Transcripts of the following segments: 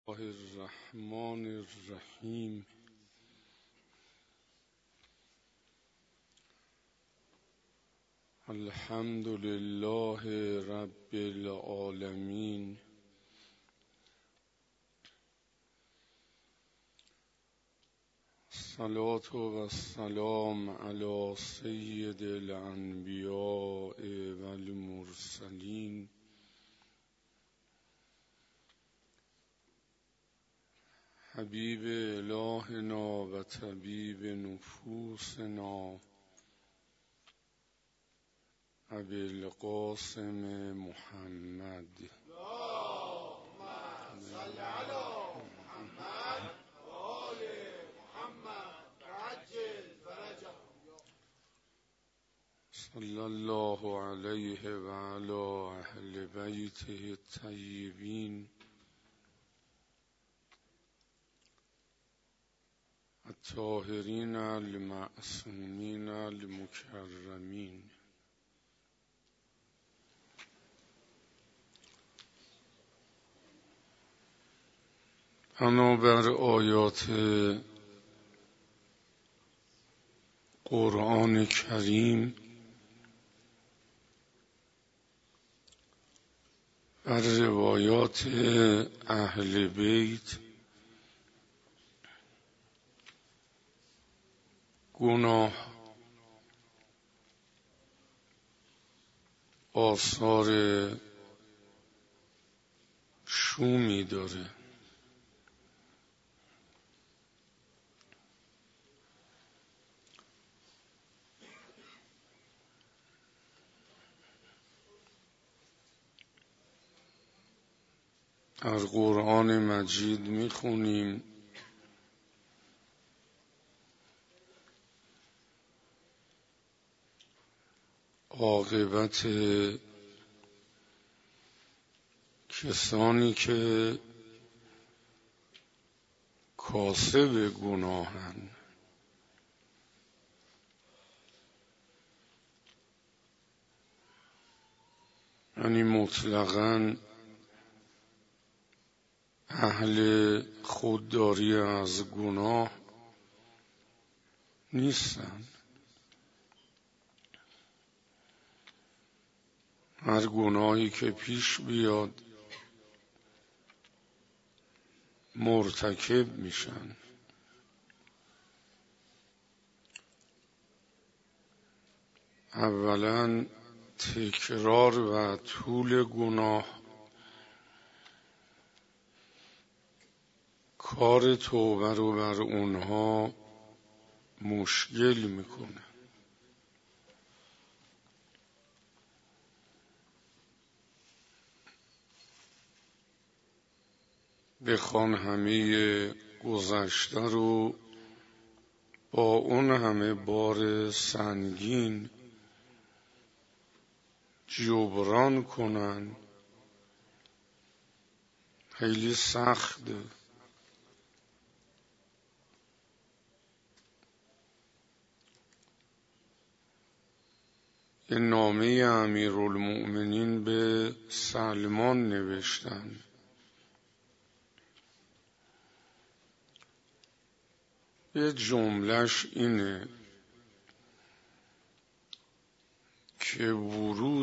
الرحمن الرحیم. الحمد لله رب العالمین. الصلاة و السلام علی سید الانبیاء و المرسلین حبیب الهنا و طبیب نفوسنا ابی القاسم محمد. اللهم صل علی محمد و آل محمد عجل فرجهم. صلی الله علیه و علی اهل بیته الطیبین الطاهرین المعصومین المکرمین. بنابر آیات قرآن کریم و روایات اهل بیت گناه آثار شومی داره. در قرآن مجید میخونیم عاقبت کسانی که کاسب گناهند، یعنی مطلقاً اهل خودداری از گناه نیستند. هر گناهی که پیش بیاد مرتکب میشن. اولا تکرار و طول گناه کار توبه رو بر اونها مشکل میکنه. بخوان همه گذشته رو با اون همه بار سنگین جبران کنن خیلی سخته. یه نامه امیرالمؤمنین به سلمان نوشتن. یه جملهش اینه که ورود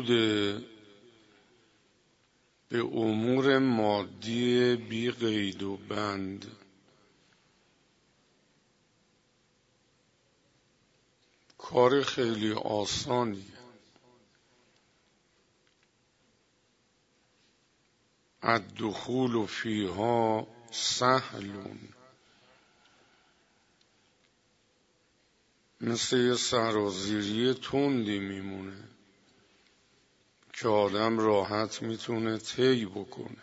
به امور مادی بی قید و بند کار خیلی آسانیه. الدخول فیها سهل، مثل یه سرازیری تندی میمونه که آدم راحت میتونه طی بکنه.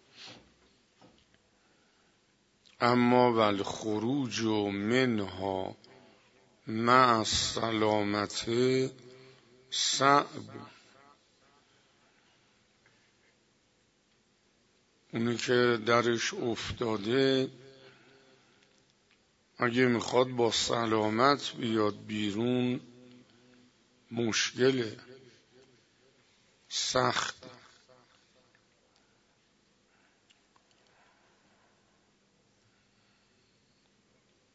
اما والخروج منها مع السلامت صعب. اونی که درش افتاده اگه میخواد با سلامت بیاد بیرون مشکله، سخت.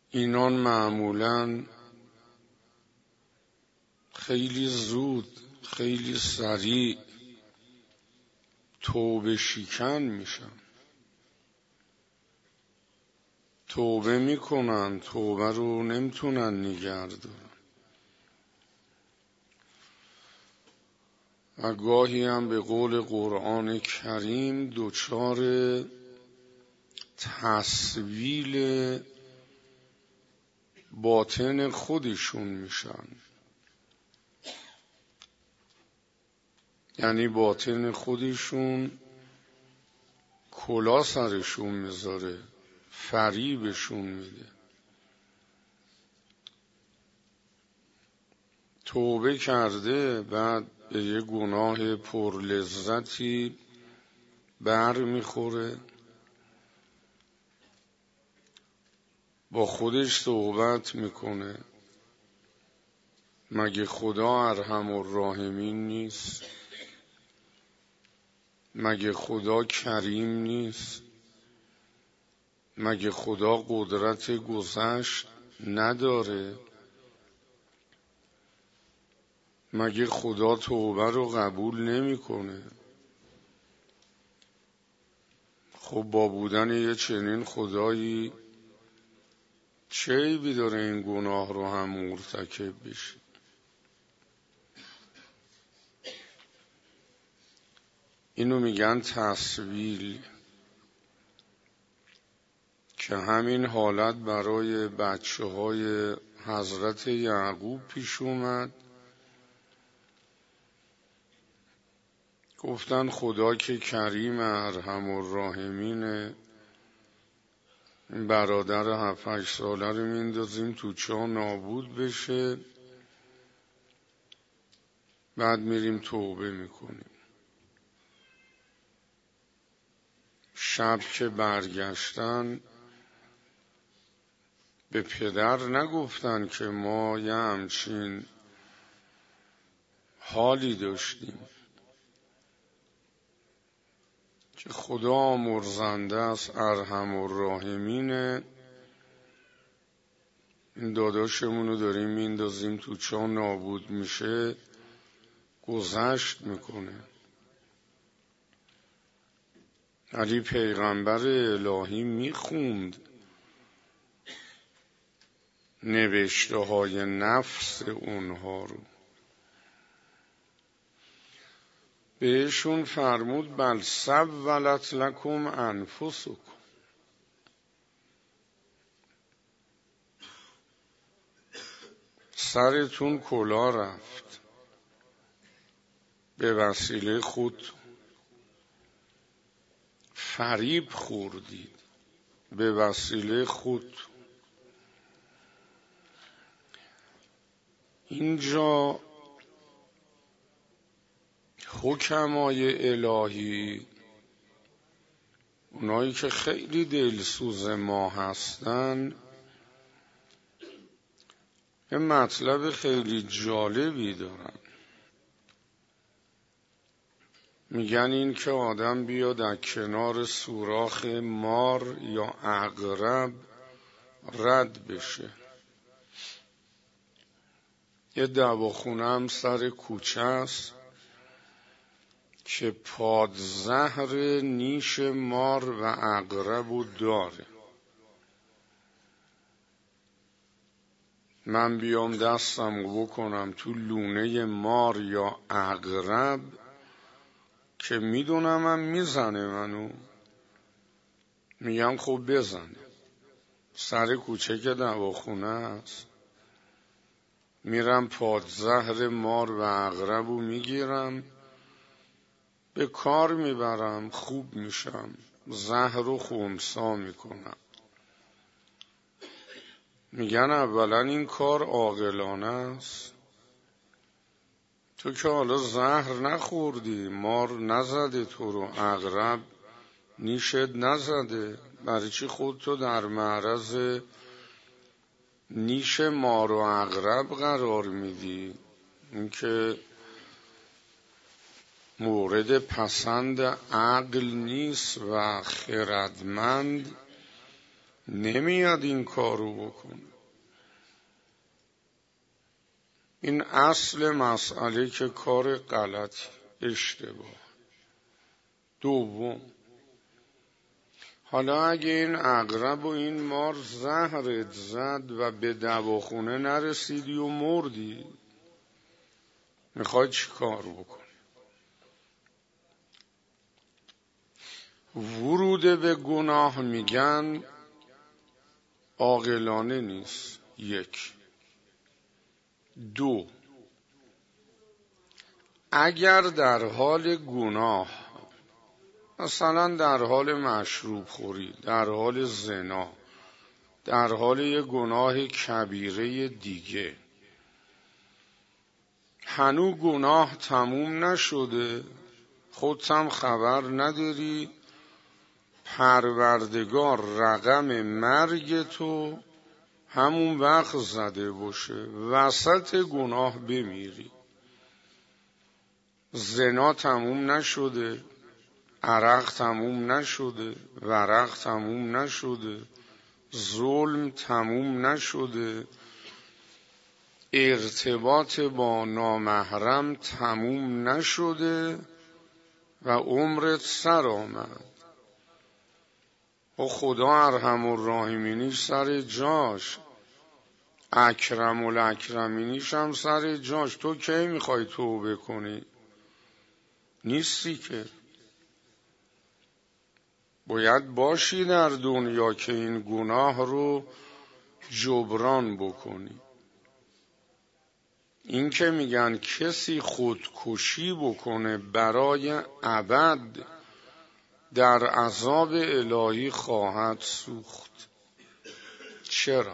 اینان معمولاً خیلی زود، خیلی سریع توبه شکن میشن. توبه میکنن، توبه رو نمیتونن نگه دارن و گاهی هم به قول قرآن کریم دچار تسویل باطن خودشون میشن. یعنی باطن خودشون کلا سرشون میذاره، فریبشون میده. توبه کرده بعد به یه گناه پر لذتی بر میخوره، با خودش صحبت میکنه مگه خدا ارحم الراحمین نیست؟ مگه خدا کریم نیست؟ مگه خدا قدرت گذشت نداره؟ مگه خدا توبه رو قبول نمیکنه؟ خب با بودن یه چنین خدایی چه عیبی داره این گناه رو هم مرتکب بشه؟ اینو میگن تسویل، که همین حالت برای بچه های حضرت یعقوب پیش اومد. گفتن خدا که کریم ارحم الراحمینه، این برادر 7-8 ساله رو میندازیم تو چاه نابود بشه، بعد میریم توبه میکنیم. شب که برگشتن به پدر نگفتن که ما یه همچین حالی داشتیم، که خدا آمرزنده است، ارحم الراحمینه، این داداشمون رو داریم میندازیم تو چاه نابود میشه، گذشت میکنه. علی پیغمبر الهی میخوند نوشته های نفس اونها رو، بهشون فرمود بل سولت لکم انفسکم، سرتون کلا رفت به وسیله خود، فریب خوردید به وسیله خود. اینجا حکمای الهی، اونایی که خیلی دلسوز ما هستن، یه مطلب خیلی جالبی دارن. میگن این که آدم بیاد از کنار سوراخ مار یا عقرب رد بشه. یه دواخونه هم سر کوچه است که پادزهر نیش مار و عقربو داره. من بیام دستم بکنم تو لونه مار یا عقرب که میدونم هم میزنه منو، میگم خب بزنه، سر کوچه که دواخونه است، میرم پادزهر مار و عقربو میگیرم، به کار میبرم، خوب میشم، زهر و خنثی میکنم. میگن اولا این کار عاقلانه است. تو که حالا زهر نخوردی، مار نزده تو رو، عقرب نیشت نزده، برای چی خودتو در معرض نیش مار و عقرب قرار میدی؟ این که مورد پسند عقل نیست و خردمند نمیاد این کارو بکنه. این اصل مسئله که کار غلطی، اشتباه. دوم، حالا اگه این عقرب و این مار زهرت زد و به دواخونه نرسیدی و مردی، میخوای چی کار بکنی؟ ورود به گناه میگن عاقلانه نیست. یک. دو، اگر در حال گناه، مثلا در حال مشروب خوری، در حال زنا، در حال یه گناه کبیره دیگه، هنوز گناه تموم نشده، خودت هم خبر نداری، پروردگار رقم مرگ تو همون وقت زده باشه، وسط گناه بمیری. زنا تموم نشده، عرق تموم نشده، ورق تموم نشده، ظلم تموم نشده، ارتباط با نامحرم تموم نشده و عمرت سر آمد. و خدا ارحم الراحمینیش سر جاش، اکرم الاکرمینیش هم سر جاش. تو کی میخوای توبه کنی؟ نیستی که. باید باشی در دنیا که این گناه رو جبران بکنی. این که میگن کسی خودکشی بکنه برای ابد در عذاب الهی خواهد سوخت. چرا؟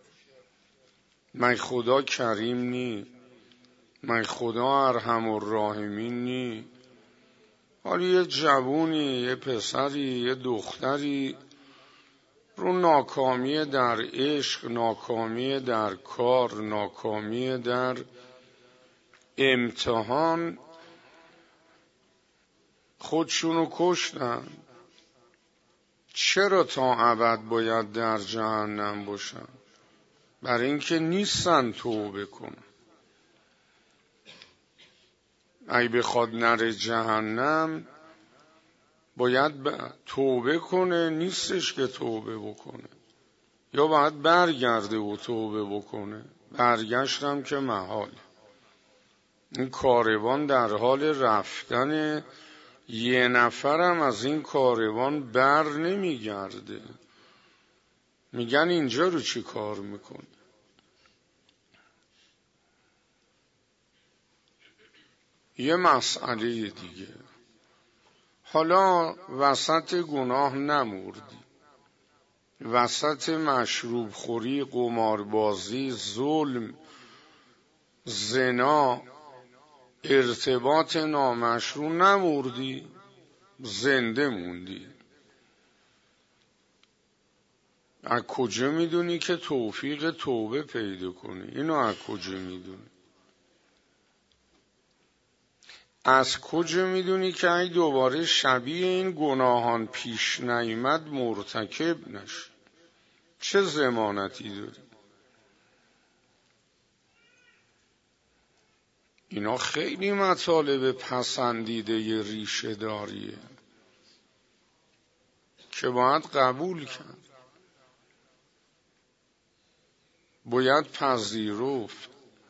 من خدا کریم نی؟ من خدا ارحم الراحمین نی؟ حالا یه جوونی، یه پسری، یه دختری رو ناکامی در عشق، ناکامی در کار، ناکامی در امتحان خودشونو کشتن. چرا تا ابد باید در جهنم باشن؟ برای اینکه نیستن توبه کنن. اگه بخواد نره جهنم باید توبه کنه، نیستش که توبه بکنه، یا باید برگرده و توبه بکنه. برگشتم که محال. این کاروان در حال رفتن، یه نفرم از این کاروان بر نمیگرده. میگن اینجا رو چی کار میکنی؟ یه مسئله دیگه، حالا وسط گناه نمردی، وسط مشروب خوری، قماربازی، ظلم، زنا، ارتباط نامشروع نمردی، زنده موندی. از کجا میدونی که توفیق توبه پیدا کنی؟ اینو از کجا میدونی؟ از کجا میدونی که اگه دوباره شبیه این گناهان پیش نیامد مرتکب نشی؟ چه ضمانتی داری؟ اینا خیلی مطالب پسندیده ی ریشه داریه که باید قبول کرد، باید پذیرفت.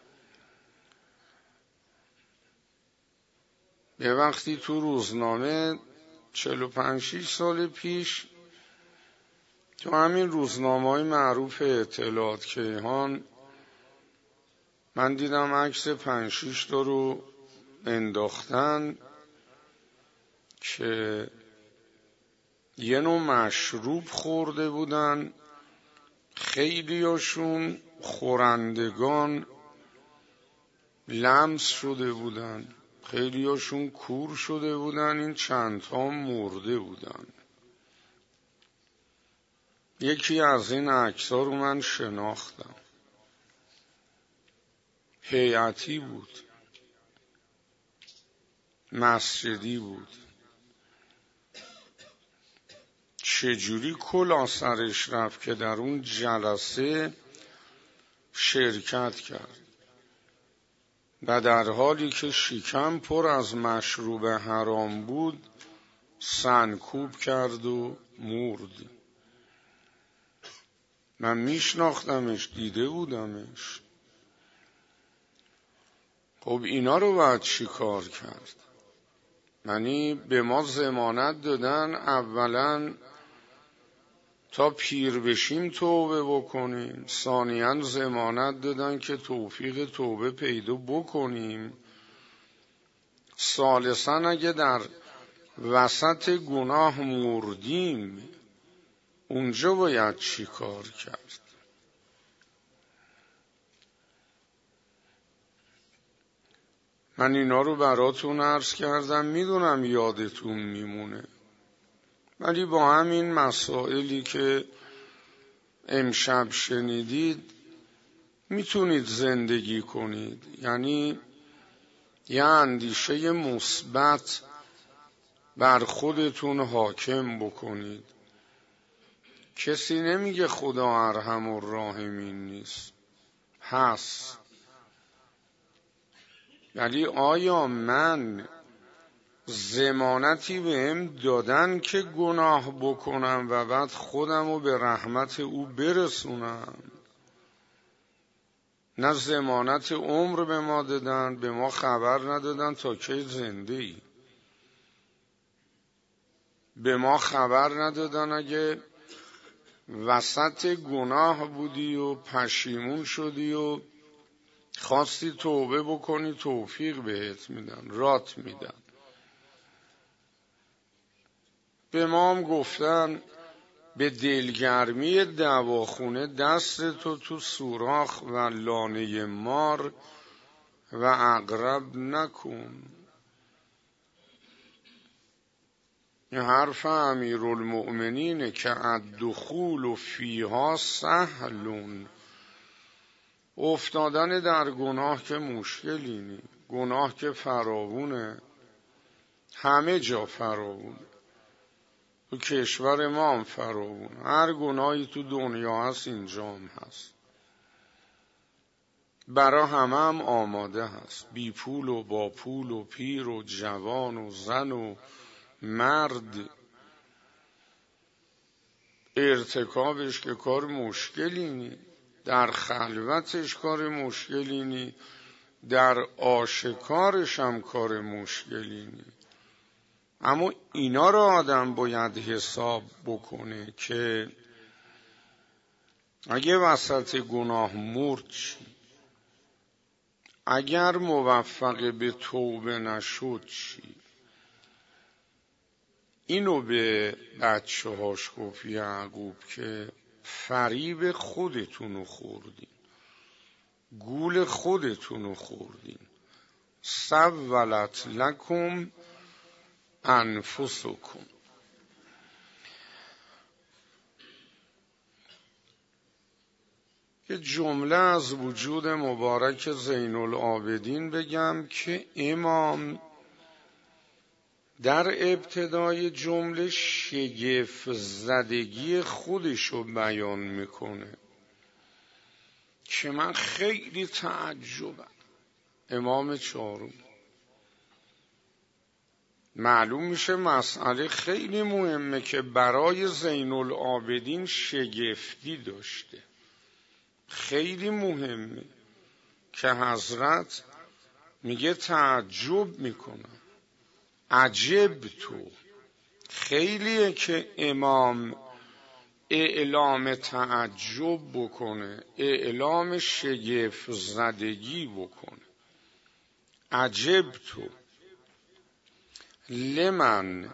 یه وقتی تو روزنامه 45-6 سال پیش تو همین روزنامه‌های معروف اطلاعات کیهان من دیدم عکس 5-6 تا رو انداختن که یه نوع مشروب خورده بودن، خیلیاشون خورندگان لمس شده بودن، خیلیاشون کور شده بودن، این چند تا مرده بودن. یکی از این عکس‌ها رو من شناختم، هیئتی بود، مسجدی بود. چجوری کلاه سرش رفت که در اون جلسه شرکت کرد و در حالی که شکم پر از مشروب حرام بود سنکوب کرد و مرد. من میشناختمش، دیده بودمش. خب اینا رو باید چی کار کرد؟ یعنی به ما ضمانت دادن اولا تا پیر بشیم توبه بکنیم، ثانیاً ضمانت دادن که توفیق توبه پیدا بکنیم، ثالثاً اگه در وسط گناه مردیم اونجا باید چی کار کرد؟ من اینا رو براتون عرض کردم، میدونم یادتون میمونه، ولی با همین مسائلی که امشب شنیدید میتونید زندگی کنید. یعنی یه اندیشه مثبت بر خودتون حاکم بکنید. کسی نمیگه خدا ارحم الراحمین نیست، هست. ولی آیا من ضمانتی بهم دادن که گناه بکنم و بعد خودم رو به رحمت او برسونم؟ نه ضمانت عمر به ما دادن، به ما خبر ندادن تا کی زنده ای. به ما خبر ندادن اگه وسط گناه بودی و پشیمون شدی و خواستی توبه بکنی توفیق بهت میدن، رات میدن. به ما هم گفتن به دلگرمی دواخونه دست تو سوراخ و لانه مار و عقرب نکن. این حرف امیرالمؤمنینه که الدخول فیها سهلون. افتادن در گناه که مشکلی نی، گناه که فراوونه، همه جا فراوونه، تو کشور ما هم فراوونه، هر گناهی تو دنیا هست اینجا هم هست، برا همه هم آماده هست، بی پول و با پول و پیر و جوان و زن و مرد. ارتکابش که کار مشکلی نی، در خلوتش کار مشکلی نی، در آشکارش هم کار مشکلی نی. اما اینا رو آدم باید حساب بکنه که اگه وسط گناه مرد چی؟ اگر موفق به توبه نشد چی؟ اینو به بچه هاش گفت یعقوب که فریب خودتونو خوردین، گول خودتونو خوردین. سولت لکم انفسکم. یه جمله از وجود مبارک زین العابدین بگم که امام در ابتدای جمله شگفت زدگی خودشو بیان میکنه که من خیلی تعجبم. امام چهارم معلوم میشه مسئله خیلی مهمه که برای زین العابدین شگفتی داشته، خیلی مهمه که حضرت میگه تعجب میکنم، عجب تو. خیلیه که امام اعلام تعجب بکنه، اعلام شگفت زدگی بکنه. عجب تو لمن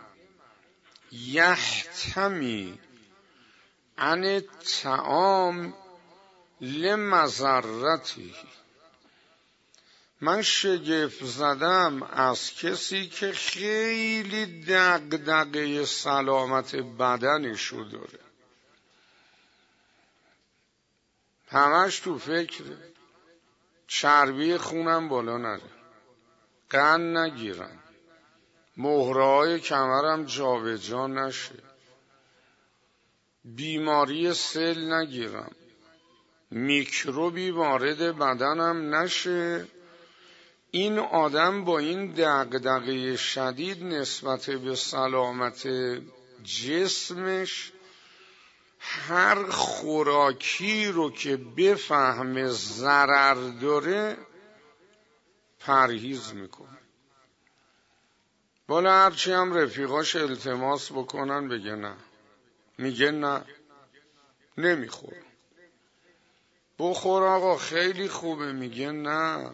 یحتمی عن الطعام لمضرته. من شگفت زدم از کسی که خیلی دغدغه سلامت بدنشو داره، همش تو فکره چربی خونم بالا نره، قند نگیرم، مهره‌های کمرم جابجا نشه، بیماری سل نگیرم، میکروبی وارد بدنم نشه. این آدم با این دغدغه شدید نسبت به سلامت جسمش هر خوراکی رو که بفهمه ضرر داره پرهیز میکنه. بالا هرچی هم رفیقاش التماس بکنن بگه نه، میگه نه، نمیخورم. بخور آقا خیلی خوبه، میگه نه،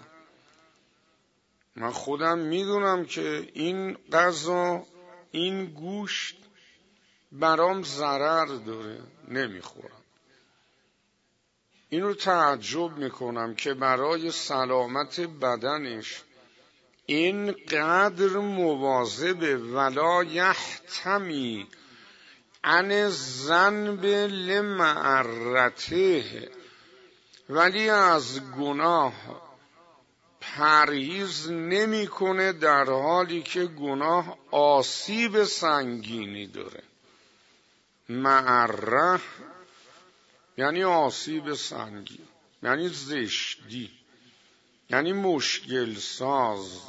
من خودم میدونم که این غذا، این گوشت برام ضرر داره، نمیخورم. اینو تعجب میکنم که برای سلامت بدنش اینقدر مواظبه. ولا یحتمی عن ذنب لمعرته، ولی از گناه پرهیز نمیکنه در حالی که گناه آسیب سنگینی داره. معره یعنی آسیب سنگین، یعنی زشتی، یعنی مشکل ساز.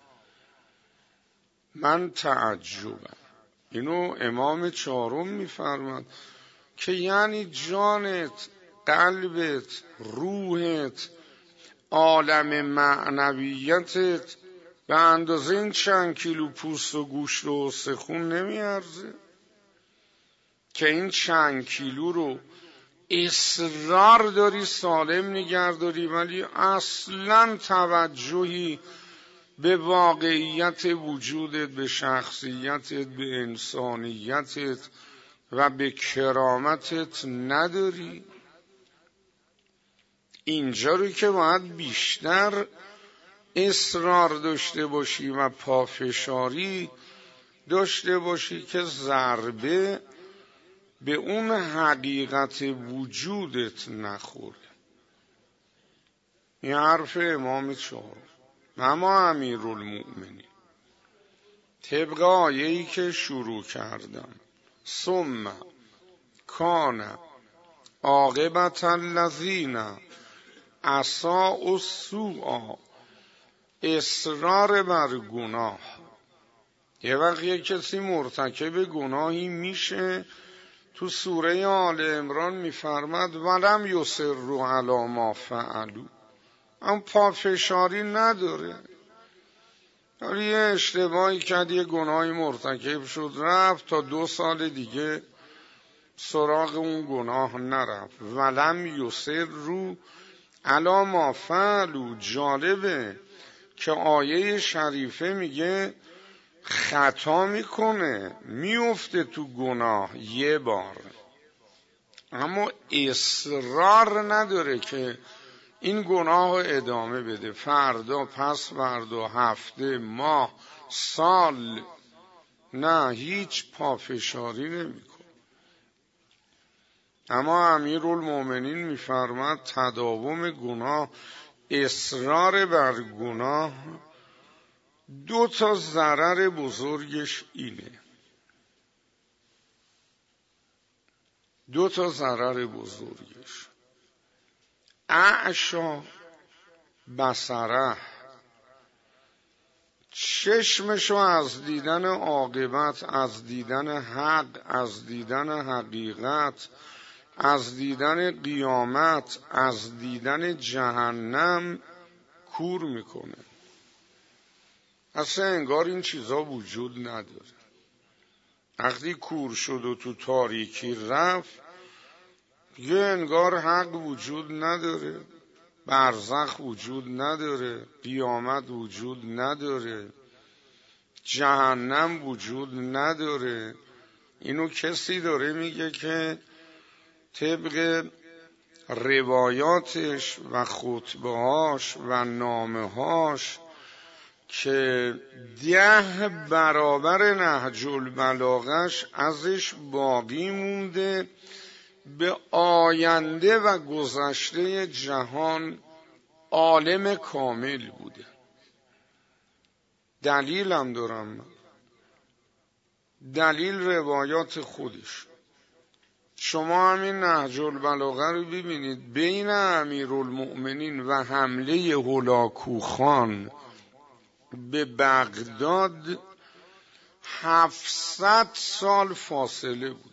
من تعجبم. اینو امام چهارم میفرماد که یعنی جانت، قلبت، روحت، عالم معنویتت به اندازه این چند کیلو پوست و گوشت و استخون نمیارزه که این چند کیلو رو اصرار داری سالم نگهداری، ولی اصلا توجهی به واقعیت وجودت، به شخصیتت، به انسانیتت و به کرامتت نداری. اینجا رو که باید بیشتر اصرار داشته باشی و پافشاری داشته باشی که ضربه به اون حقیقت وجودت نخوره. این حرف امام چهارم. اما امیرالمؤمنین طبق آیه‌ای که شروع کردم، ثم کان عاقبت الذین اساءوا السوء، اصرار بر گناه. یه وقت یک کسی مرتکب گناهی میشه، تو سوره آل عمران میفرماد ولم یصروا علی ما فعلوا، اما پافشاری نداره. یه اشتباهی کرد، یه گناهی مرتکب شد، رفت تا 2 سال دیگه سراغ اون گناه نرفت. ولم یصروا علی ما فعلوا. جالبه که آیه شریفه میگه خطا میکنه، میفته تو گناه یه بار، اما اصرار نداره که این گناه رو ادامه بده، فردا، پس فردا، هفته، ماه، سال، نه، هیچ پافشاری نمیکنه. اما امیرالمؤمنین میفرماد تداوم گناه، اصرار بر گناه 2 ضرر بزرگش اینه. 2 ضرر بزرگش: اعشا بصره، چشمشو از دیدن عاقبت، از دیدن حق، از دیدن حقیقت، از دیدن قیامت، از دیدن جهنم کور میکنه. اصلا انگار این چیزا وجود نداره. وقتی کور شد و تو تاریکی رفت، یه انگار حق وجود نداره، برزخ وجود نداره، قیامت وجود نداره، جهنم وجود نداره. اینو کسی داره میگه که طبق روایاتش و خطبهاش و نامهاش که 10 برابر نهج البلاغش ازش باقی مونده، به آینده و گذشته جهان عالم کامل بوده. دلیلم دارم، دلیل روایات خودش. شما همین نهج البلاغه رو ببینید، بین امیرالمؤمنین و حمله هولاکوخان به بغداد 700 سال فاصله بود.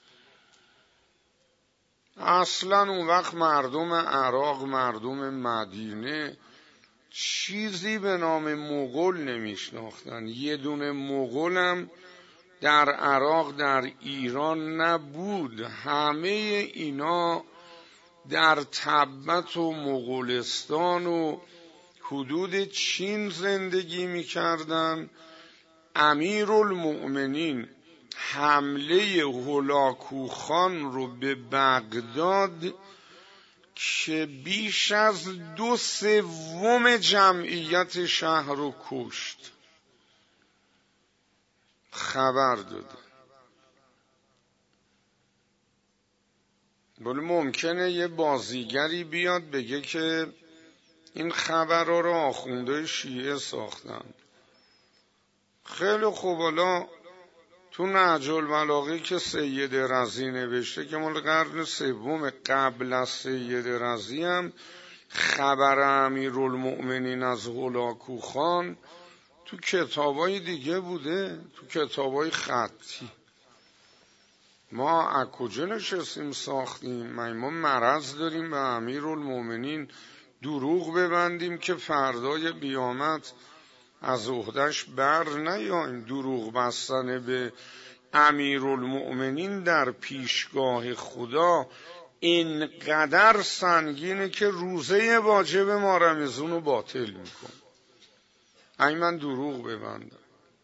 اصلا اون وقت مردم عراق، مردم مدینه چیزی به نام مغول نمیشناختن. یه دونه مغول هم در عراق، در ایران نبود. همه اینا در تبت و مغولستان و حدود چین زندگی میکردن. امیرالمؤمنین حمله هولاکوخان رو به بغداد که بیش از 2/3 جمعیت شهر رو کشت خبر داده. ولی ممکنه یه بازیگری بیاد بگه که این خبرها رو آخونده شیعه ساختن. خیلی خوب، حالا تو نهج البلاغه که سید رضی نوشته که مال قرن سوم قبل از سید رضی هم خبر امیرالمؤمنین از هولاکوخان تو کتابای دیگه بوده، تو کتابای خطی. ما از کجا نشستیم ساختیم؟ ما مرض داریم به امیرالمؤمنین دروغ ببندیم که فردای قیامت از عهده‌اش بر نیاییم. دروغ بستن به امیرالمؤمنین در پیشگاه خدا اینقدر سنگینه که روزه واجب ما رمضان رو باطل میکن. این من دروغ ببندم.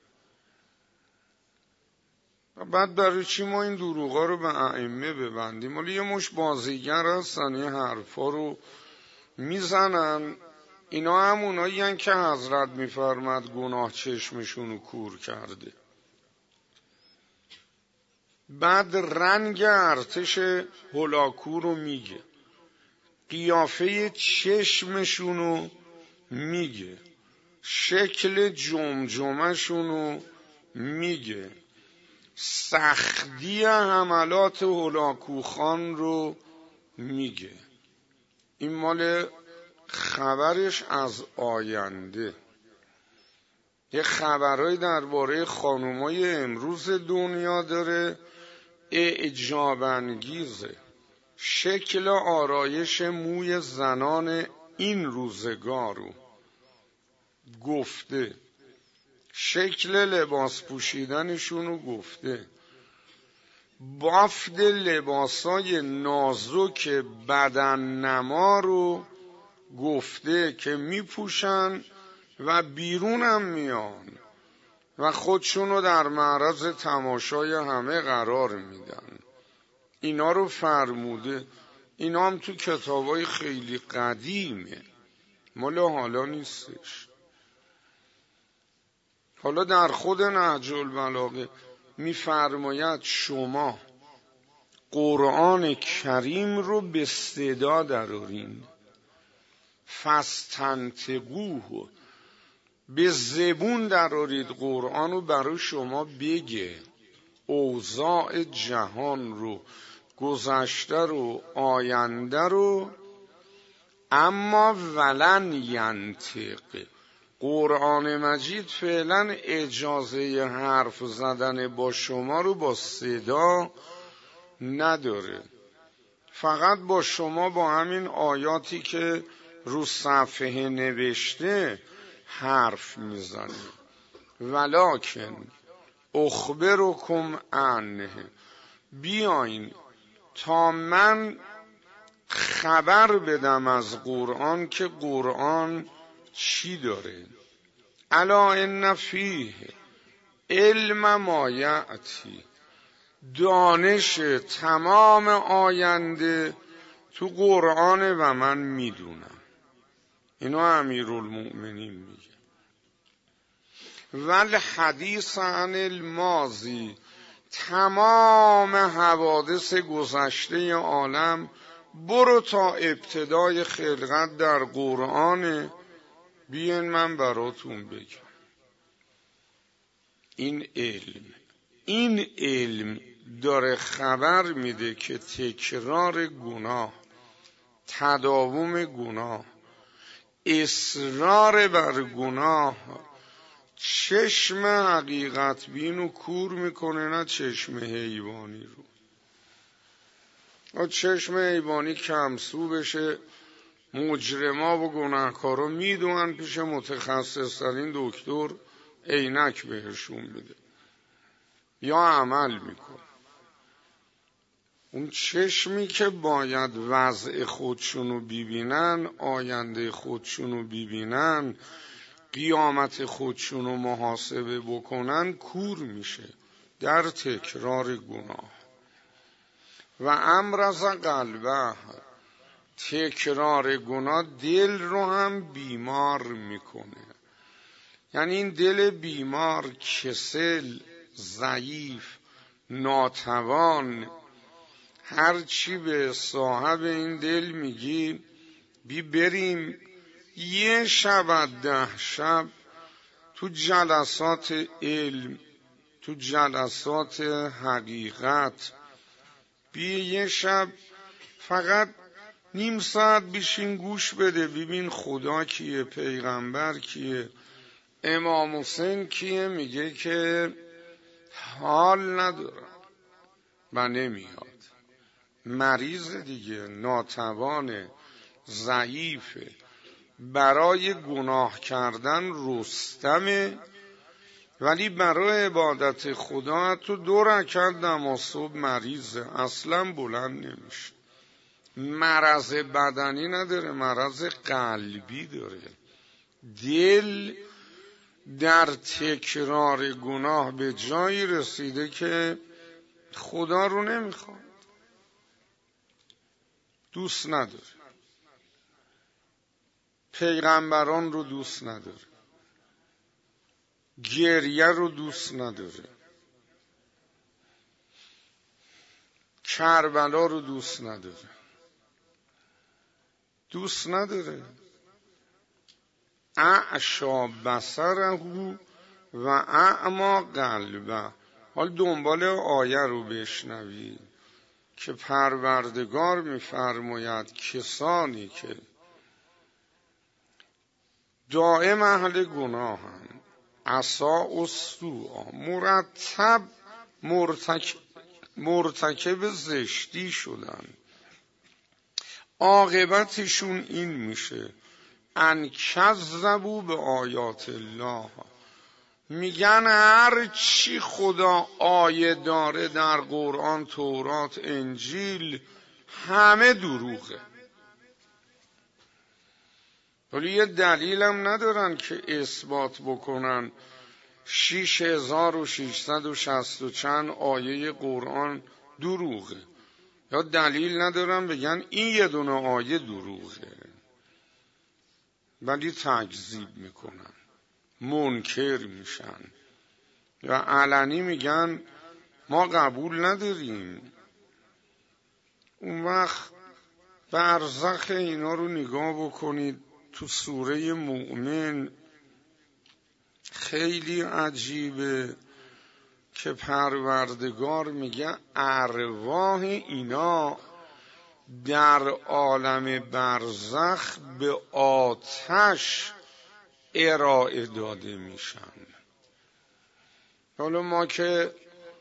بعد برای چی ما این دروغا رو به ائمه ببندیم؟ ولی یه مش بازیگر هستن این حرفا رو میزنن. اینا همونایی هن که حضرت میفرمد گناه چشمشونو کور کرده. بعد رنگ ارتش هولاکو رو میگه، قیافه چشمشونو میگه، شکل جمجمه‌شونو میگه، سختی حملات هولاکوخان رو میگه. این مال خبرش از آینده. یه خبرهایی درباره خانومای امروز دنیا داره، اعجاب انگیزه. شکل آرایش موی زنان این روزگار رو گفته، شکل لباس پوشیدنشون رو گفته، بافت لباسای نازک بدن نما رو گفته که میپوشن و بیرونم میان و خودشونو در معرض تماشای همه قرار میدن. اینا رو فرموده. اینا هم تو کتابای خیلی قدیمه، مال حالا نیستش. حالا در خود نهج البلاغه میفرماید شما قرآن کریم رو به صدا درارین، فاستنطقوه، به زبون درارید قرآن رو برای شما بگه اوضاع جهان رو، گذشته رو، آینده رو. اما ولن ینطق، قرآن مجید فعلا اجازه حرف زدن با شما رو با صدا نداره. فقط با شما با همین آیاتی که رو صفحه نوشته حرف میزنه. ولکن اخبرکم عنه، بیاین تا من خبر بدم از قرآن که قرآن چی داره. الا ان فیه علم ما یأتی، دانش تمام آینده تو قرآن و من میدونم. اینو امیرالمؤمنین میگه. ول حدیث عن الماضی، تمام حوادث گذشته عالم برو تا ابتدای خلقت در قرآن، بیاین من براتون بگم. این علم داره خبر میده که تکرار گناه، تداوم گناه، اصرار بر گناه چشم حقیقت بینو کور میکنه، نه چشم حیوانی رو. چشم حیوانی کمسو بشه، مجرما و گناهکارا میدونن پیش متخصص ترین دکتر عینک بهشون میده یا عمل میکنه. اون چشمی که باید وضع خودشونو ببینن، آینده خودشونو ببینن، قیامت خودشونو محاسبه بکنن، کور میشه در تکرار گناه. و امرض قلبه، تکرار گناه دل رو هم بیمار میکنه. یعنی این دل بیمار، کسل، ضعیف، ناتوان، هر چی به صاحب این دل میگی بریم یه شب 10 شب تو جلسات علم، تو جلسات حقیقت، یه شب فقط نیم ساعت بشین گوش بده، ببین خدا کیه، پیغمبر کیه، امام حسین کیه. میگه که حال ندارم و نمیاد. مریض دیگه، ناتوانه، ضعیفه، برای گناه کردن رستمه، ولی برای عبادت خدا تو 2 رکعت نماز صبح مریضه، اصلا بلند نمیشه. مرض بدنی نداره، مرض قلبی داره. دل در تکرار گناه به جایی رسیده که خدا رو نمیخواد، دوست نداره، پیغمبران رو دوست نداره، گریه رو دوست نداره، کربلا رو دوست نداره، دوست نداره. اعشا بصره و اعما قلبه. حال دنبال آیه رو بشنوی که پروردگار میفرماید کسانی که دائم اهل گناهن، عصا و سوء، مرتب مرتکب زشتی شدن، عاقبتشون این میشه ان کذبوا به آیات الله. میگن هر چی خدا آیه داره در قرآن، تورات، انجیل، همه دروغه. ولی یه دلیل هم ندارن که اثبات بکنن 6660 و چند آیه قرآن دروغه، یا دلیل ندارن بگن این یه دونه آیه دروغه، ولی تکذیب میکنن، منکر میشن و علنی میگن ما قبول نداریم. اون وقت برزخ اینا رو نگاه بکنید تو سوره مؤمن، خیلی عجیبه که پروردگار میگه ارواح اینا در عالم برزخ به آتش ارائه داده میشن. حالا ما که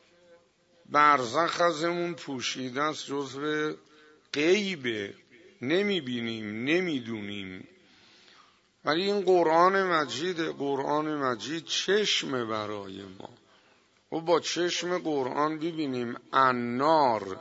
برزخ ازمون پوشیده است، جزو غیبه، نمیبینیم، نمیدونیم، ولی این قرآن مجید چشم برای ما. و با چشم قرآن ببینیم النار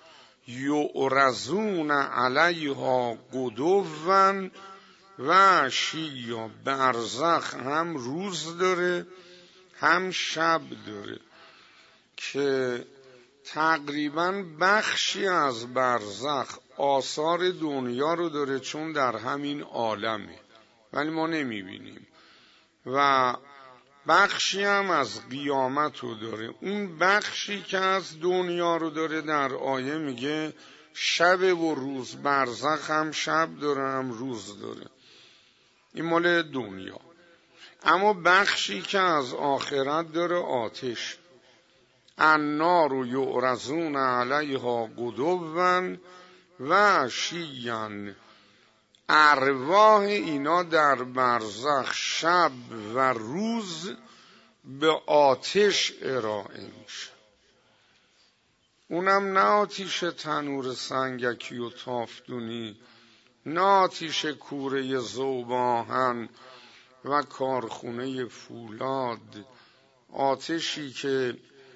یعرضون علیها غدوا و عشیا. برزخ هم روز داره هم شب داره که تقریبا بخشی از برزخ آثار دنیا رو داره، چون در همین عالمه ولی ما نمیبینیم، و بخشی هم از قیامت رو داره. اون بخشی که از دنیا رو داره در آیه میگه شب و روز، برزخ هم شب داره هم روز داره، این مال دنیا. اما بخشی که از آخرت داره آتش، النار یعرضون علیها غدوا و عشیا. ارواح اینا در برزخ شب و روز به آتش ارائه میشه. اونم نه آتیش تنور سنگکی و تافتونی، نه آتیش کوره ذوب آهن و کارخونه فولاد، آتشی که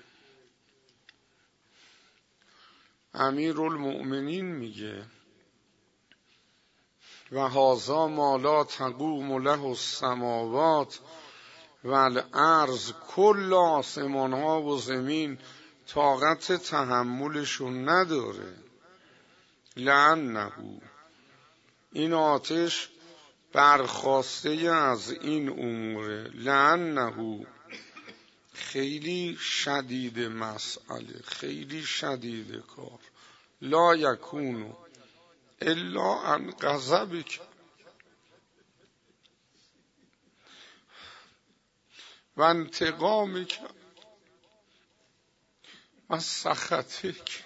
امیرالمؤمنین میگه و هذا ما لا تقوم له السماوات و الارض، کل آسمان ها و زمین طاقت تحملشون نداره. لأنه، این آتش برخواسته از این اموره. لأنه، خیلی شدید مسئله، خیلی شدید کار. لا یکون الا عن غضبک و انتقامک و سخطک.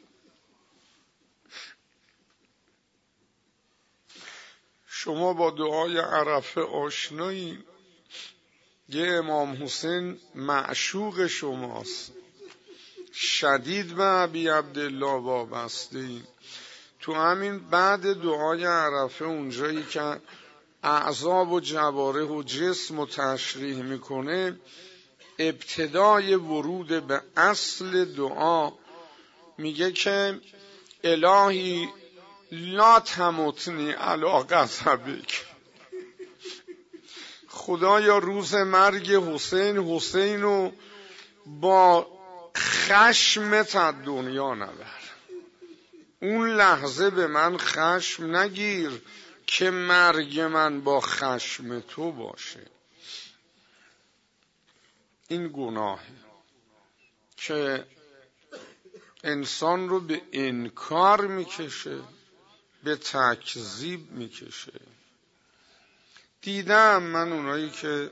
شما با دعای عرفه آشنایی، یه امام حسین معشوق شماست، شدید به ابی عبدالله وابسته ایم. تو همین بعد دعای عرفه اونجایی که اعضا و جوارح و جسم رو تشریح میکنه، ابتدای ورود به اصل دعا میگه که الهی لا تمتنی علی غضبک. خدایا روز مرگ حسین رو با خشمت از دنیا نبر. اون لحظه به من خشم نگیر که مرگ من با خشم تو باشه. این گناهه که انسان رو به انکار میکشه، به تکذیب میکشه. دیدم من اونایی که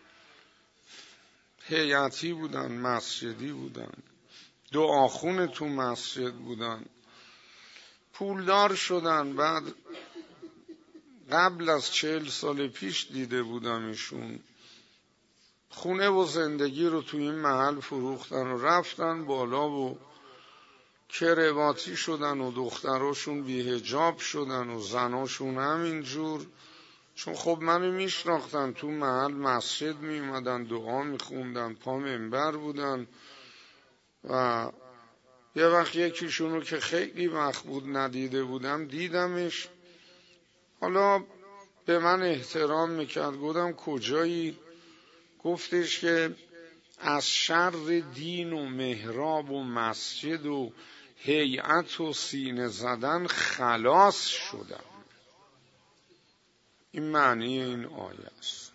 هیئتی بودن، مسجدی بودن، دعاخون تو مسجد بودن، پولدار شدن، بعد قبل از 40 سال پیش دیده بودم ایشون خونه و زندگی رو تو این محل فروختن و رفتن بالا و کرواتی شدن و دختراشون بی حجاب شدن و زناشون همینجور. چون خب منو میشناختن، تو محل مسجد میومدن، دعا میخوندن، پا منبر بودن. و یه وقت یکیشونو که خیلی وقت بود ندیده بودم دیدمش، حالا به من احترام میکرد. گفتم کجایی؟ گفتش که از شر دین و محراب و مسجد و هیئت و سینه زدن خلاص شدم. این معنی این آیه است.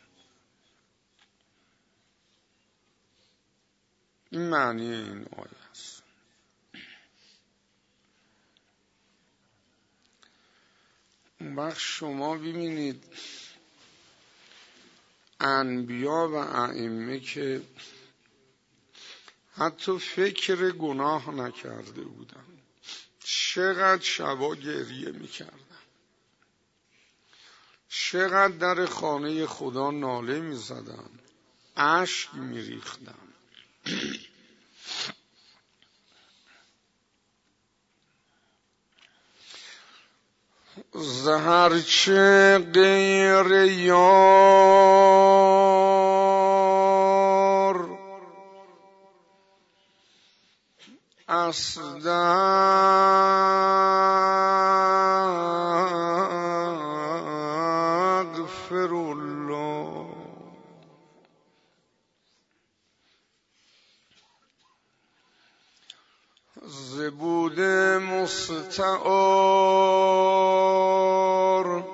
این معنی این آیه است. اون وقت شما ببینید انبیا و ائمه که حتی فکر گناه نکرده بودن، چقدر شبا گریه میکردن، چقدر در خانه خدا ناله میزدن، اشک میریختن. زهرچه غیر یار استغفرالله. زبود مستعار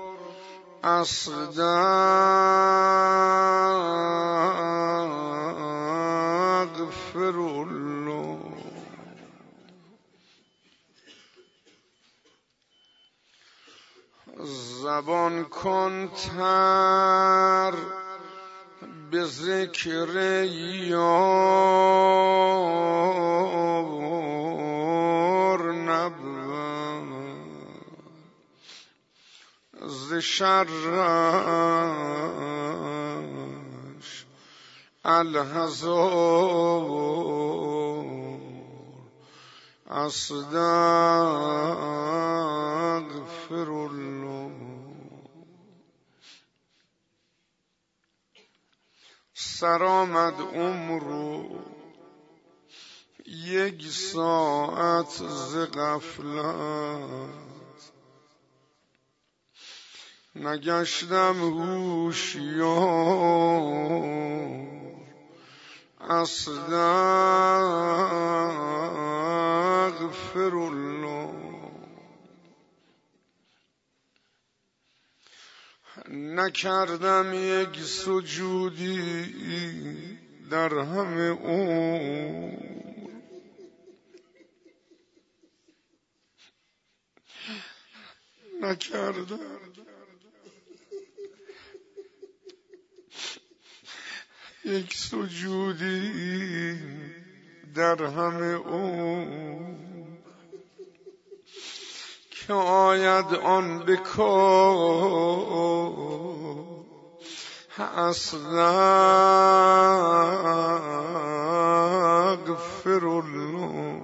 استغفرالله. زبان کن تر به ذکر یار نبود ز شرش الحذار استغفر الله. سرآمد عمرو یک ساعت ز غفلت نگشتم هوشیار استغفر الله. نکردم یک سجودی در همه عمر نکردم یک سجودی در همه عمر که آید آن به کار استغفر الله.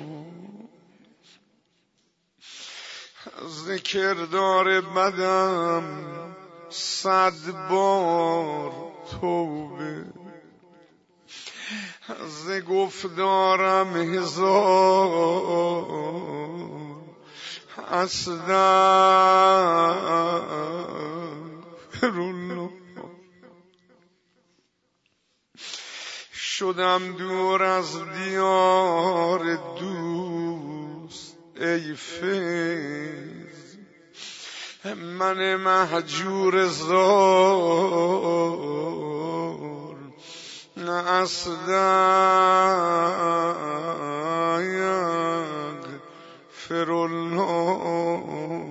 ذکردار بدم 100 بار توبه ز گفتارم 1000 استغفر الله. شدم دور از دیار دوست ای فیض من مهجور زار استغفر الله.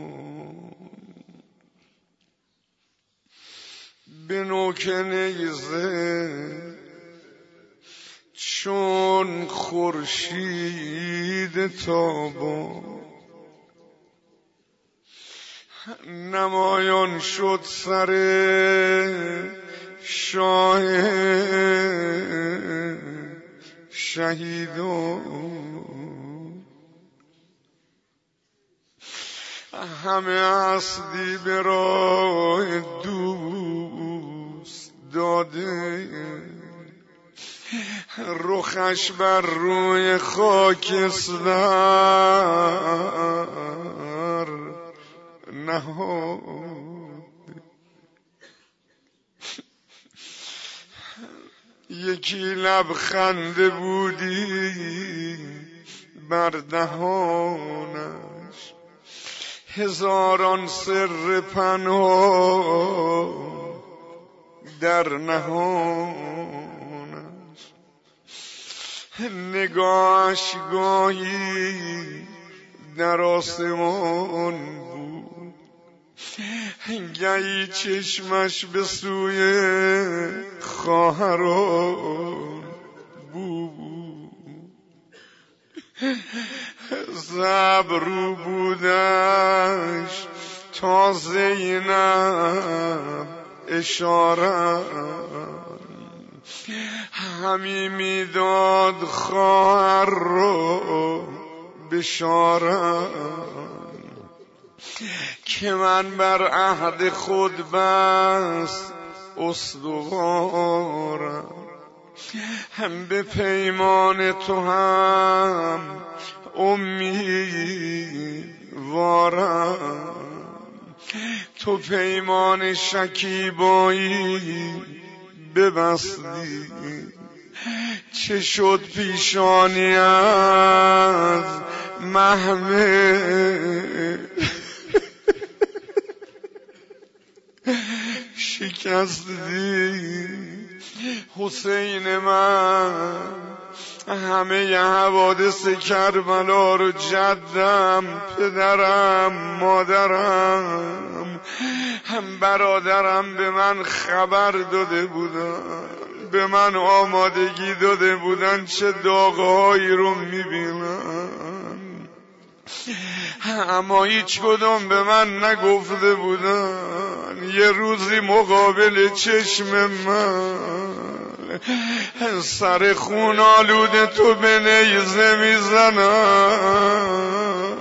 به نوک نیزه چون خورشید تابان نمایان شد سر شاه شهیدان همه هستی به راه دوست داده رخش بر روی خاکستر نهاد. یکی لبخند بودی بر دهانش 1000 سر پنهان در نهانش. نگاهش گاهی در آسمان بود گهی چشمش به سوی خواهران بود. زبرو بودش تا زینب اشاره همی میداد خواهر رو بشارت که من بر عهد خود بس استوارم هم به پیمان تو هم امیدوارم. تو پیمان شکیبایی ببستی چه شد پیشانی از محمل شکستی. حسین من همه حوادث کربلا رو جدم، پدرم، مادرم، هم برادرم به من خبر داده بودن، به من آمادگی داده بودن چه داغهایی رو میبینن، اما هیچ کدوم به من نگفته بودن. یه روزی مقابل چشم من سر خون آلوده تو به نیزه میزنم.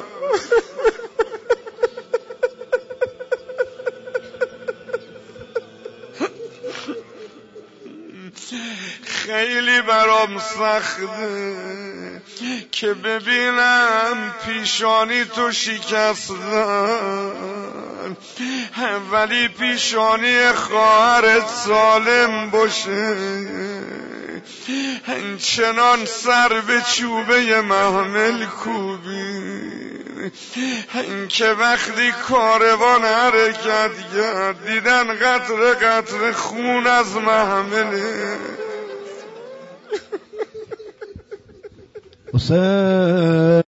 خیلی برام سخته که ببینم پیشانی تو شکستن، ولی پیشانی خواهرت سالم باشه، چنان سر به چوبه محمل کوبی که وقتی کاروان حرکت کرد دیدن قطره قطره خون از محمله. حسین